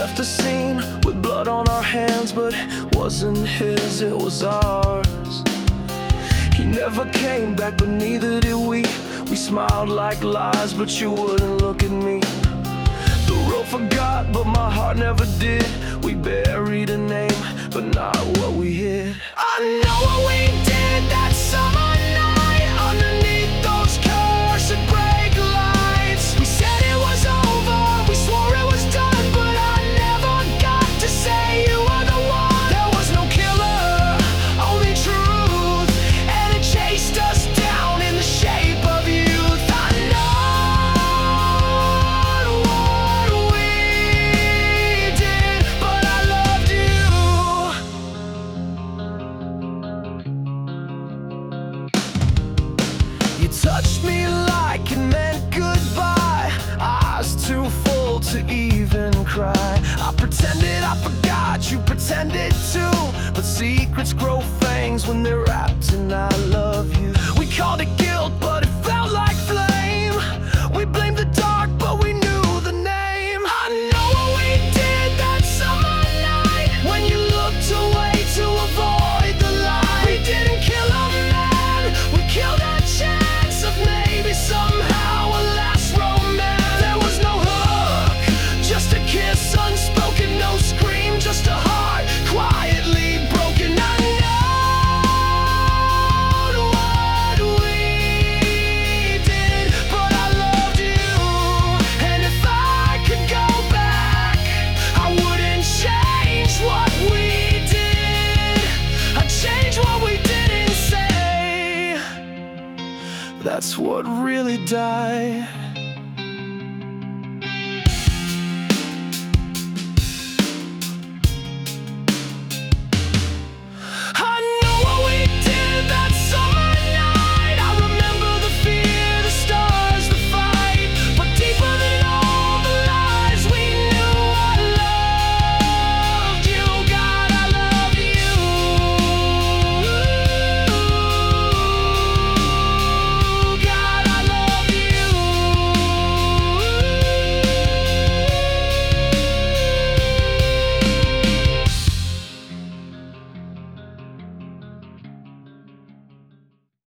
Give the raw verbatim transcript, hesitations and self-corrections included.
left the scene with blood on our hands, but it wasn't his, it was ours. He never came back, but neither did we. We smiled like lies, but you wouldn't look at me. The road forgot, but my heart never did. We buried a name, but not what we hid. I know what we did that summer night underneath those cursed brake lights. We said it was over, we swore it was done, but I never got to say you were the one. There was no killer, only truth, and it chased us down in the shape of youth. I know what we did, but I loved you. You touched me like it meant goodbye, eyes too full to even cry. I pretended I forgot, you pretended too, but secrets grow fangs when they're wrapped in I love you. We called it guilt, but it felt like flame. We blamed the dark, but we knew the name. I know what we did that summer night when you looked away to avoid the light. We didn't kill a man, we killed a chance of maybe somehow a last romance. There was no hook, just a kiss unspoken, no scream, just a heart quietly broken. I know what we did, but I loved you. And if I could go back, I wouldn't change what we did. I'd change what we didn't say. That's what really died.